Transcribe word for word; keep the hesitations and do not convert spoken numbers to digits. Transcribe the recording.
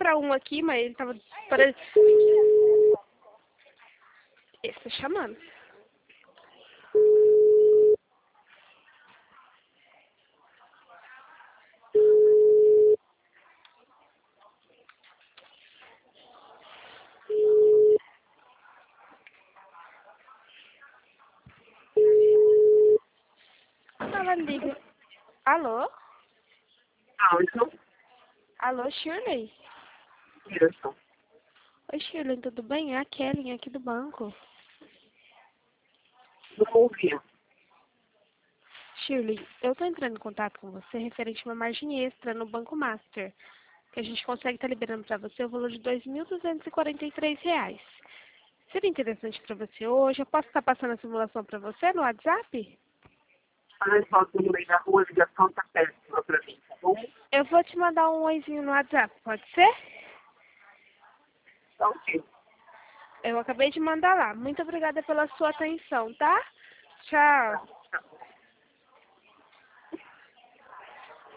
encontrar um aqui, mas ele tava... Para... Esse tá chamando. Ela liga. Alô? Alô? Alô, Shirley? Isso. Oi, Shirley, tudo bem? É a Kelly aqui do banco. Não ouvi. Shirley, eu tô entrando em contato com você referente a uma margem extra no Banco Master, que a gente consegue estar liberando para você o valor de dois mil duzentos e quarenta e três reais. Seria interessante para você hoje? Eu posso estar passando a simulação para você no WhatsApp? Olha só, tô no meio da rua, a ligação tá péssima pra mim, tá bom? Eu vou te mandar um oizinho no WhatsApp, pode ser? Tá ok. Eu acabei de mandar lá. Muito obrigada pela sua atenção, tá? Tchau. Tá bom.